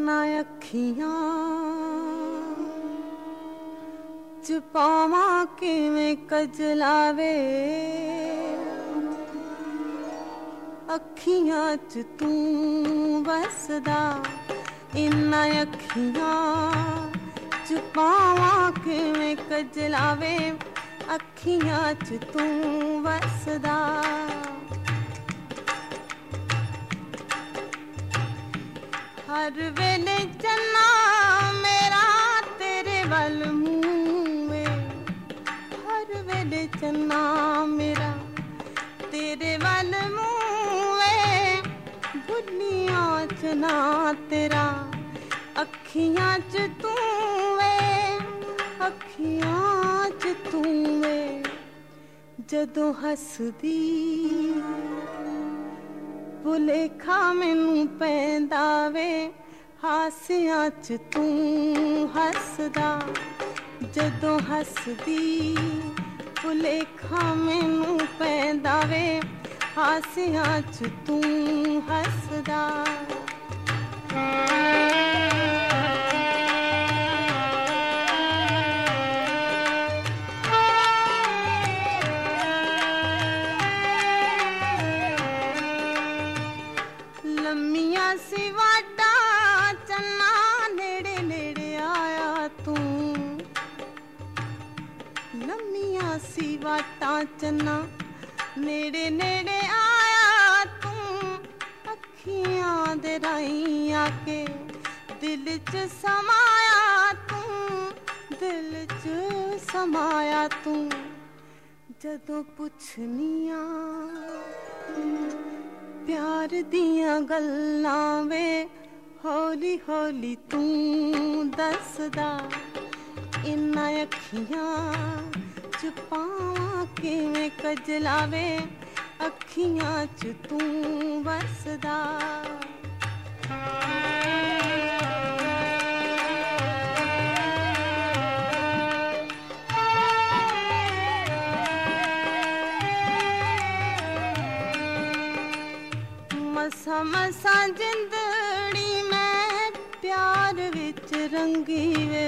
इन्ना अखियां च पावां किवें कजलावे, अखियां च तू वसदा। इन्ना अखियां च पावां किवें कजलावे, अखियां च तू वसदा। हर वेले चन्ना मेरा तेरे वल मूंह वे, हर वेले चन्ना मेरा तेरे वल मूंह वे, भुलियां च ना तेरा अखियां च तू वे, अखियां च तू वे। जदों हसदी भुलेखा मैनू पैंदा वे, हासियां च तू हसदा। जदों हसदी भुलेखा मैनू पैंदा वे, हासियां च तू हसदा। लम्मियां सी वाटा चन्ना नेड़े नेड़े आया तू, लम्मियां सी वाटा चन्ना नेड़े नेड़े आया तू। अखियां दे राहीं आके दिल च समाया तू, दिल च समाया तू। जदों पुछनियां प्यार दियां गल्लां वे, हौली हौली तू दसदा। इन्ना अखियां च पावां किवें कजलावे, अखियां च तू वसदा। मसा मसा जिंदड़ी मैं प्यार विच रंगी वे,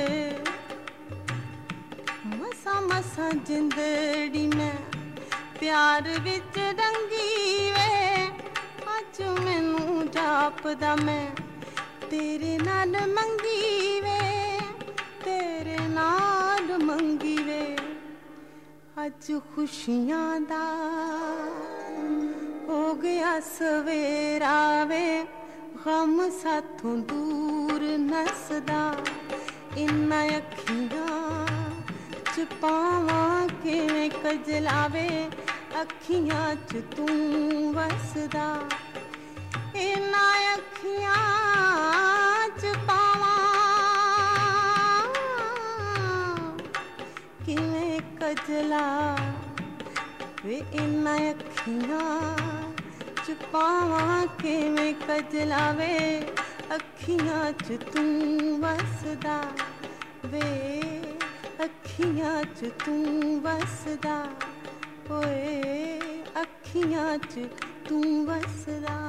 मसा मसा जिंदड़ी मैं प्यार विच रंगी वे। अज मैनू जापदा मैं तेरे नाल मंगी वे, तेरे नाल मंगी वे। अज खुशियां दा हो गया सवेरा वे, गम साथों दूर नसदा। इन्ना अखियां च पावां किवें कजलावे, अखियां च तू वसदा। इन्ना अखियां च पावां किवें कजलावे, इन्ना अखियां च पावां किवें कजलावे, अखियां च तू वसदा वे, अखियां च तू वसदा। ओए अखियां च तू वसदा।